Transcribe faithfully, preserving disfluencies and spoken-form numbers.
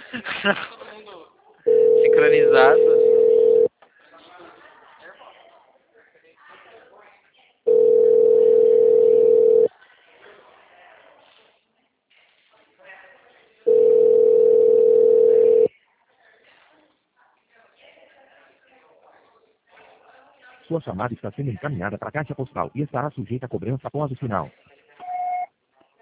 Sincronizado. Sua chamada está sendo encaminhada para a caixa postal e estará sujeita a cobrança após o sinal.